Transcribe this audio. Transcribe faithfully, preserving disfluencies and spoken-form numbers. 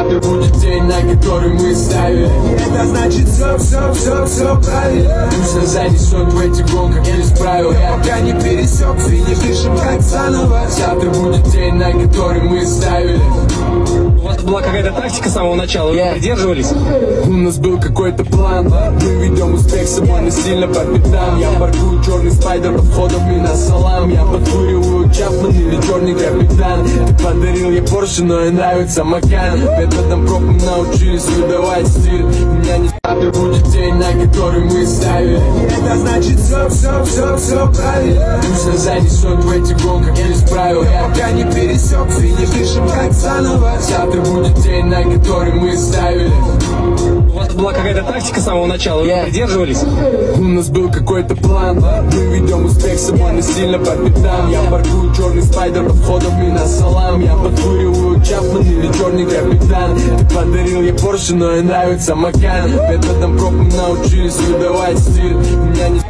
завтра будет день, на который мы ставили. И это значит все, все, все, все правильно. Пусть нас занесет в эти гонках без правил. Я пока не пересек финиш, дышим как заново. Завтра будет день, на который мы ставили. У вас была какая-то тактика с самого начала, вы yeah. придерживались? У нас был какой-то план. Мы ведем успех с собой, но сильно по пятам. Я паркую черный спайдер под входом и на салам. Я подкуриваю Чапман или черный капитан. Ты подарил я Порше, но и нравится Макан. Методом проб мы научились выдавать стиль. У меня не завтра будет день, на который мы ставили. И это значит все, все, все, все правильно. Пусть нас занесет в эти гонках без правил. Я пока не пересек финиш, дышим как заново. Завтра будет день, на который мы ставили. У вас была какая-то тактика с самого начала, yeah. вы придерживались? У нас был какой-то план. Мы ведем успех с собой, но сильно по пятам. Я паркую черный спайдер под входом и на салам. Я подкуриваю Чапман или черный капитан. Ты подарил я Порше, но и нравится Макан. Методом проб мы научились выдавать стиль. У меня не